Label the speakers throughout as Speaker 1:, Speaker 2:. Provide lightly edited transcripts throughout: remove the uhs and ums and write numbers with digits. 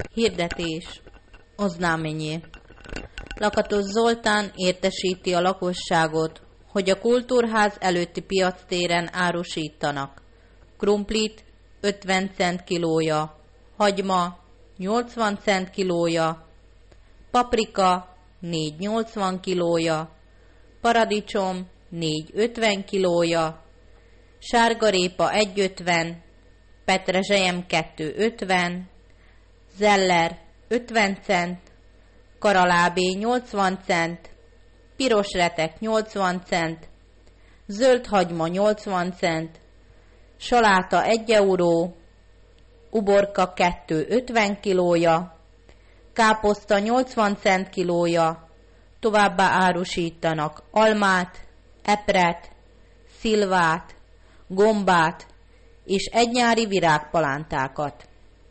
Speaker 1: Hirdetés. Oznámenie. Lakatos Zoltán értesíti a lakosságot, hogy a Kultúrház előtti piactéren árusítanak krumplit 50 cent kilója, hagyma 80 cent kilója, paprika 4,80 kilója, paradicsom 4,50 kilója, sárgarépa 1,50, petrezselyem 2,50, zeller 50 cent, karalábé 80 cent, piros retek 80 cent, zöld hagyma 80 cent, saláta 1 euró, uborka 2,50 kilója, káposzta 80 cent kilója, továbbá árusítanak almát, epret, szilvát, gombát és egynyári virágpalántákat.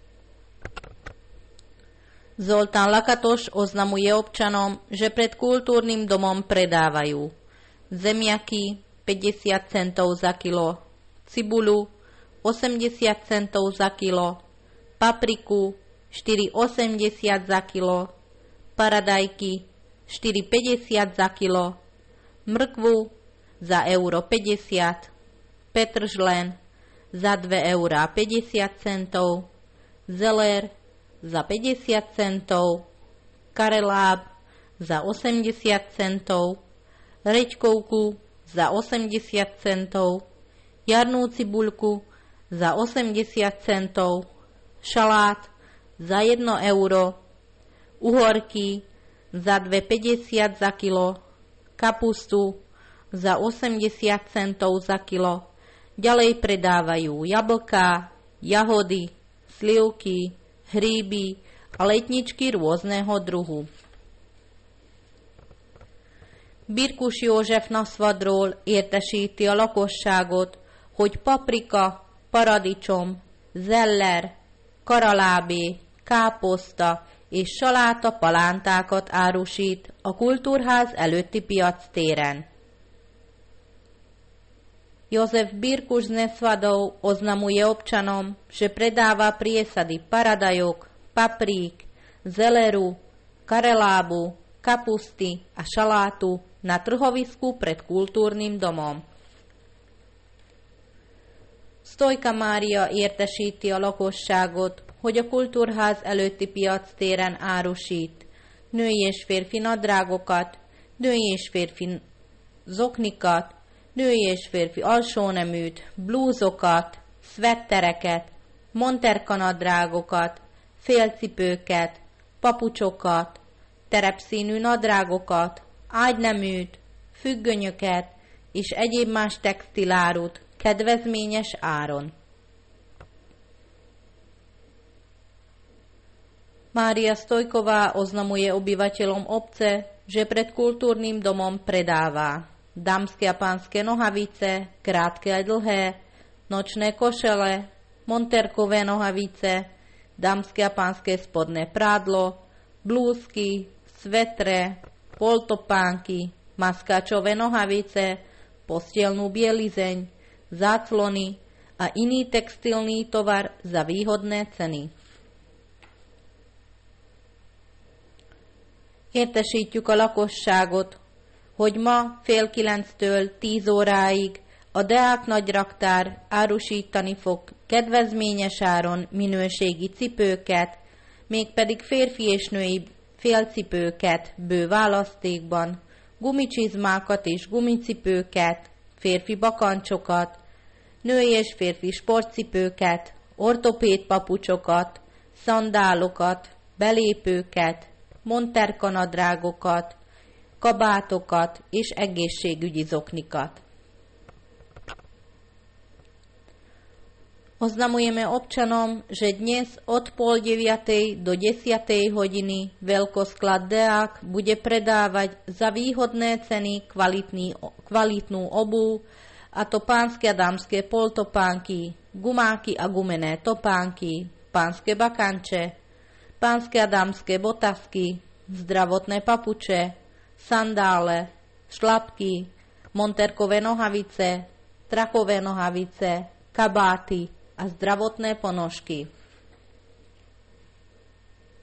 Speaker 1: Zoltán Lakatos oznamuje občanom, že pred kultúrnym domom predávajú zemiaky 50 centov za kilo, cibulu 80 centov za kilo, papriku 4,80 za kilo, paradajky 4,50 za kilo, mrkvu za euro 50, petržlen za 2,50 eura zelér za 50 centov, kareláb za 80 centov, reďkovku za 80 centov, jarnú cibuľku za 80 centov, šalát za 1 euro, uhorky za 2,50 za kilo, kapustu za 80 centov za kilo. Ďalej predávajú jablká, jahody, slivky, hríby a letničky rôzneho druhu. Birkus József Naszvadról értesíti a lakosságot, hogy paprika, paradicsom, zeller, karalábé, káposzta és saláta palántákat árusít a Kultúrház előtti piactéren. Jozef Birkus z Nesvadov oznamuje občanom, že predáva priesady paradajok, paprík, zeleru, karelábu, kapusty a šalátu na trhovisku pred kultúrnym domom. Sztojka Mária értesíti a lakosságot, hogy a Kultúrház előtti piactéren árusít női és férfi nadrágokat, női és férfi zoknikat, női és férfi alsóneműt, blúzokat, szvettereket, monterkanadrágokat, félcipőket, papucsokat, terepszínű nadrágokat, ágyneműt, függönyöket és egyéb más textilárut kedvezményes áron. Mária Stojková oznamuje obyvateľom obce, že pred kultúrnym domom predáva dámske a pánske nohavice, krátke a dlhé, nočné košele, monterkové nohavice, dámske a pánske spodné prádlo, blúzky, svetre, poltopánky, maskáčové nohavice, postielnú bielizeň, záclony a iný textilný tovar za výhodné ceny. Értesítjük a lakosságot, hogy ma fél 9-től 10 óráig a Deák Nagyraktár árusítani fog kedvezményes áron minőségi cipőket, mégpedig férfi és női félcipőket bő választékban, gumicsizmákat és gumicipőket, férfi bakancsokat, női és férfi sportcipőket, ortopéd papucsokat, szandálokat, belépőket, monterkanadrágokat, kabátokat és egészségügyi zoknikat. Oznamujeme občanom, že dnes od 8:30 do 10:00 hodiny veľkosklad Deák bude predávať za výhodné ceny kvalitnú obuv, a to pánske a dámske poltopánky, gumáky a gumené topánky, pánske bakanče, pánske a dámske botasky, zdravotné papuče, sandále, šlapky, monterkové nohavice, trakové nohavice, kabáty a zdravotné ponožky.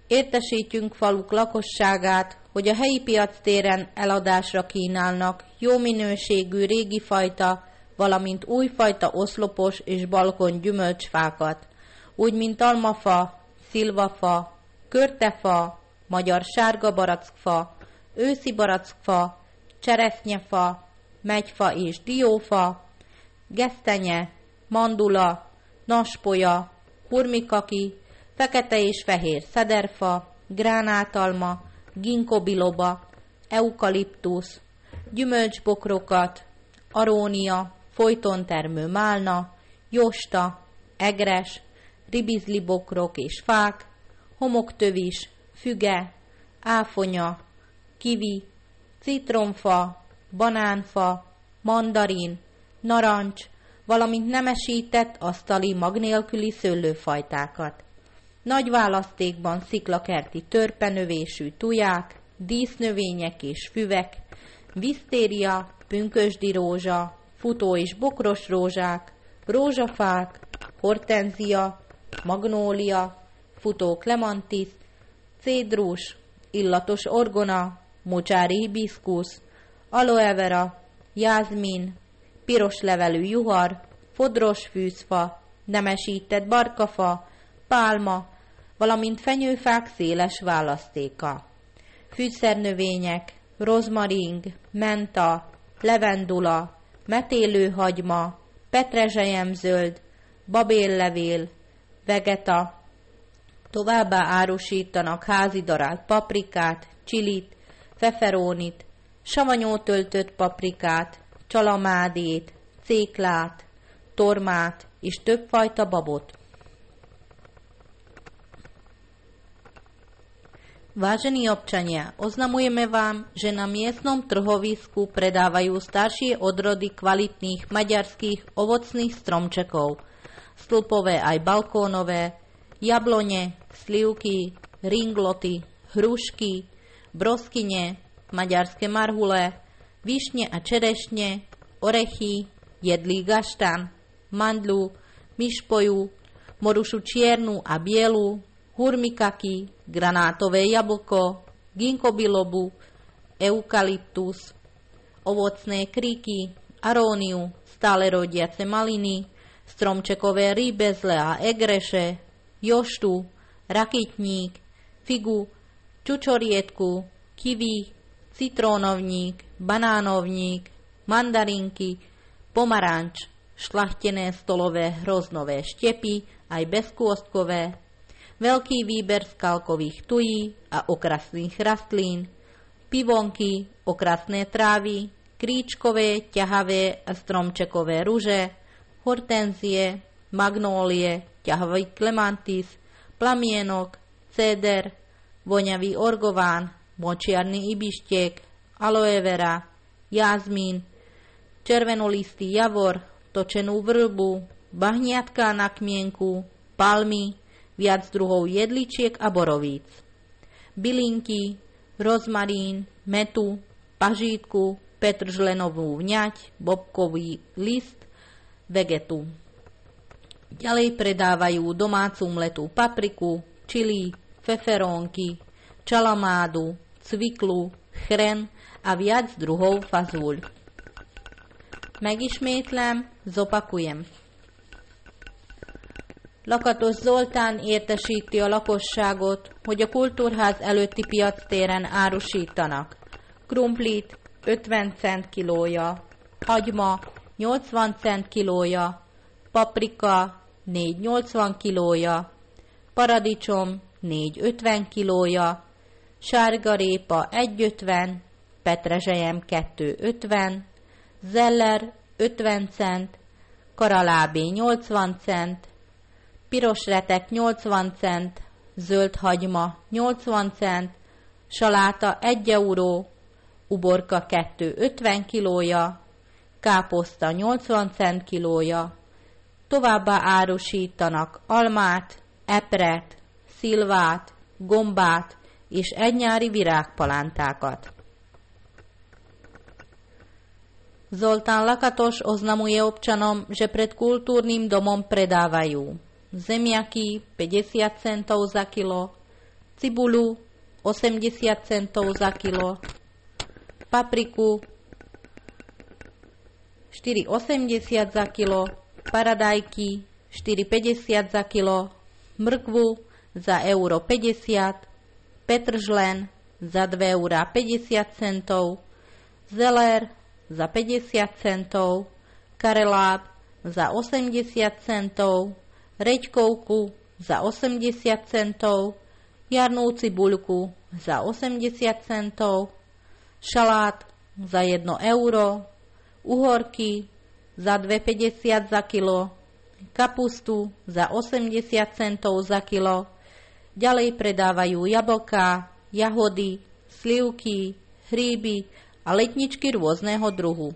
Speaker 1: Értesítjünk faluk lakosságát, hogy a helyi piactéren eladásra kínálnak jó minőségű régi fajta, valamint újfajta oszlopos és balkon gyümölcsfákat, úgy mint almafa, szilvafa, körtefa, magyar sárga barackfa, őszi barackfa, cseresznyefa, megyfa és diófa, gesztenye, mandula, naspolya, hurmikaki, fekete és fehér szederfa, gránátalma, ginkobiloba, eukaliptusz, gyümölcsbokrokat, arónia, folytontermő málna, josta, egres, ribizlibokrok és fák, homoktövis, füge, áfonya, kivi, citromfa, banánfa, mandarin, narancs, valamint nemesített asztali mag nélküli szőlőfajtákat. Nagy választékban sziklakerti törpenövésű tuják, dísznövények és füvek, visztéria, pünkösdi rózsa, futó és bokros rózsák, rózsafák, hortenzia, magnólia, futó klemantis, cédrus, illatos orgona, mocsári hibiszkusz, aloe vera, jázmin, piros levelű juhar, fodros fűzfa, nemesített barkafa, pálma, valamint fenyőfák széles választéka. Fűszernövények, rozmaring, menta, levendula, metélőhagyma, petrezselyemzöld, babéllevél, vegeta. Továbbá árusítanak házi darált paprikát, csilit, feferónit, savanyú töltött paprikát, csalamádét, céklát, tormát és többfajta babot. Vážení občania, oznamujeme vám, že na miestnom trhovisku predávajú staršie odrody kvalitných maďarských ovocných stromčekov, stĺpové aj balkónové, jablone, slivky, ringloty, hrušky, broskyne, maďarské marhule, višne a čerešne, orechy, jedlý gaštan, mandľu, myšpoju, morušu čiernu a bielu, hurmikaky, granátové jablko, ginkobilobu, eukaliptus, ovocné kríky, aróniu, stále rodiace maliny, stromčekové rýbezle a egreše, joštu, rakitník, figu, čučoriedku, kiwi, citrónovník, banánovník, mandarinky, pomaranč, šľachtené stolové hroznové štepy, aj bezkôstkové, veľký výber skalkových tují a okrasných rastlín, pivonky, okrasné trávy, kríčkové, ťahavé a stromčekové ruže, hortenzie, magnólie, ťahavý klemantis, plamienok, céder, voňavý orgován, močiarny ibištiek, aloe vera, jazmín, červenolistý javor, točenú vrbu, bahniatka na kmienku, palmy, viac druhov jedličiek a borovíc, bylinky, rozmarín, metu, pažítku, petržlenovú vňať, bobkový list, vegetu. Ďalej predávajú domácu mletú papriku, čili, feferónky, čalamádu, cviklu, chren a viac druhov fazúľ. Megismétlem, zopakujem. Lakatos Zoltán értesíti a lakosságot, hogy a kultúrház előtti piactéren árusítanak krumplit 50 cent kilója, hagyma 80 cent kilója, paprika 4,80 kilója, paradicsom 4,50 kilója, sárgarépa 1,50, petrezselyem 2,50, zeller 50 cent, karalábé 80 cent, piros retek 80 cent, zöld hagyma 80 cent, saláta 1 euró, uborka 2,50 kilója, káposzta 80 cent kilója, továbbá árusítanak almát, epret, szilvát, gombát és egynyári virágpalántákat. Zoltán Lakatos oznamuje občanom, že pred kultúrnym domom predávajú zemiaky 50 centov za kilo, cibulu 80 centov za kilo, papriku 4,80 za kilo, paradajky 4,50 za kilo, mrkvu za €1,50, petržlen za €2,50, zelér za 50 centov, kareláb za 80 centov, reďkovku za 80 centov, jarnú cibuľku za 80 centov, šalát za €1, uhorky za 2,50 za kilo, kapustu za 80 centov za kilo. Ďalej predávajú jablká, jahody, slivky, hríby a letničky rôzneho druhu.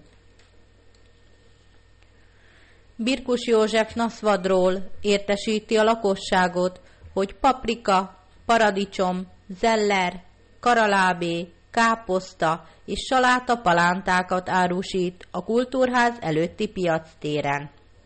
Speaker 1: Birkus József Naszvadról értesíti a lakosságot, hogy paprika, paradicsom, zeller, karalábé, káposzta és saláta palántákat árusít a kultúrház előtti piactéren.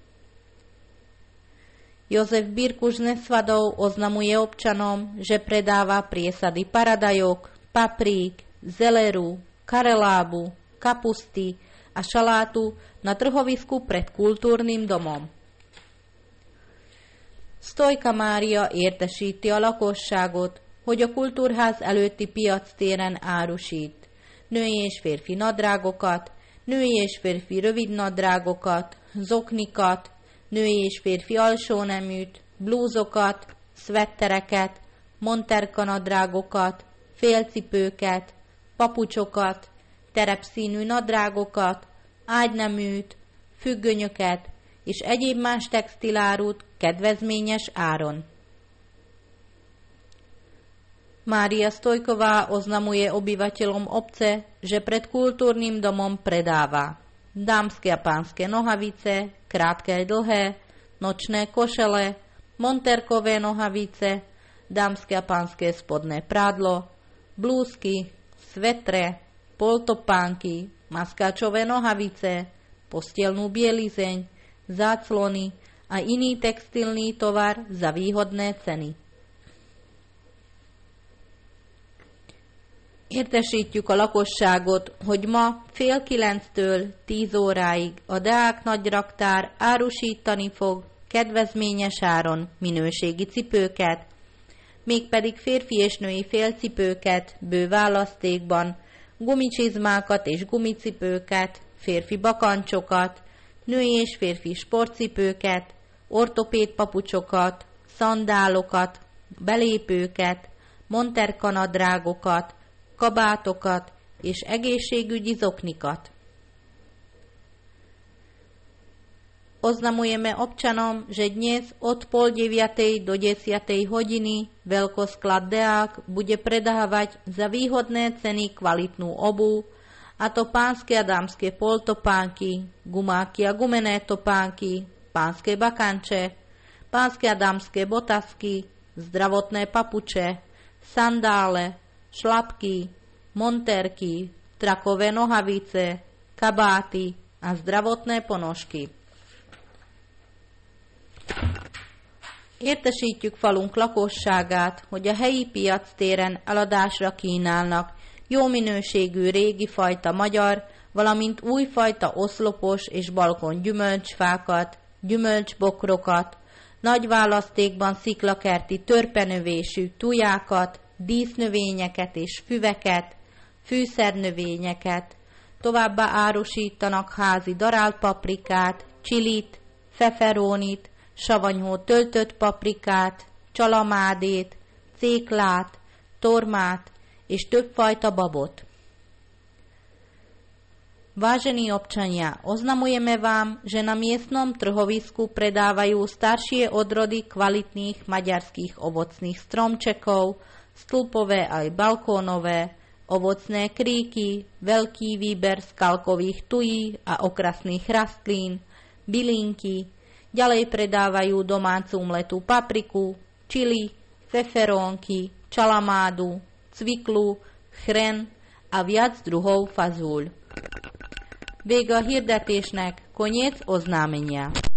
Speaker 1: Jozef Birkus Neszvadov oznamuje občanom, že predáva priesady paradajok, paprík, zeleru, karelábu, kapusty a šalátu na trhovisku pred kultúrnym domom. Sztojka Mária értesíti a lakosságot, hogy a kultúrház előtti piactéren árusít női és férfi nadrágokat, női és férfi rövid nadrágokat, zoknikat, női és férfi alsóneműt, blúzokat, szvettereket, monterkanadrágokat, félcipőket, papucsokat, terepszínű nadrágokat, ágyneműt, függönyöket és egyéb más textilárut kedvezményes áron. Mária Stojková oznamuje obyvateľom obce, že pred kultúrnym domom predáva dámske a pánske nohavice, krátke a dlhé, nočné košele, monterkové nohavice, dámske a pánske spodné prádlo, blúzky, svetre, poltopánky, maskáčové nohavice, postielnú bielizeň, záclony a iný textilný tovar za výhodné ceny. Értesítjük a lakosságot, hogy ma fél 9-től 10 óráig a Deák nagyraktár árusítani fog kedvezményes áron minőségi cipőket, mégpedig férfi és női félcipőket bő választékban, gumicsizmákat és gumicipőket, férfi bakancsokat, női és férfi sportcipőket, ortopéd papucsokat, szandálokat, belépőket, monterkanadrágokat, kabátokat és egészségügyi zoknikat. Oznamujeme občanom, že dnes od 8:30 do 10 hodiny veľkosklad Deák bude predávať za výhodné ceny kvalitnú obuv, a to pánske a dámske poltopánky, gumáky a gumené topánky, pánske bakanče, pánske a dámske botasky, zdravotné papuče, sandále, šlapky, monterky, trakové nohavice, kabáty a zdravotné ponožky. Értesítjük falunk lakosságát, hogy a helyi piactéren eladásra kínálnak jó minőségű régi fajta magyar, valamint újfajta oszlopos és balkon gyümölcsfákat, gyümölcsbokrokat, nagy választékban sziklakerti törpenövésű tujákat, dísznövényeket és füveket, fűszernövényeket, továbbá árusítanak házi darált paprikát, csilit, feferónit, savanyhó töltött paprikát, csalamádét, céklát, tormát és többfajta babot. Vážení občania, oznamujeme vám, že na miestnom trhovisku predávajú staršie odrody kvalitných maďarských ovocných stromčekov, stĺpové aj balkónové, ovocné kríky, veľký výber skalkových tují a okrasných rastlín, bylinky, ďalej predávajú domácu mletú papriku, čili, feferónky, čalamádu, cviklu, chren a viac druhov fazúľ. Vége a hirdetésnek, koniec oznámenia.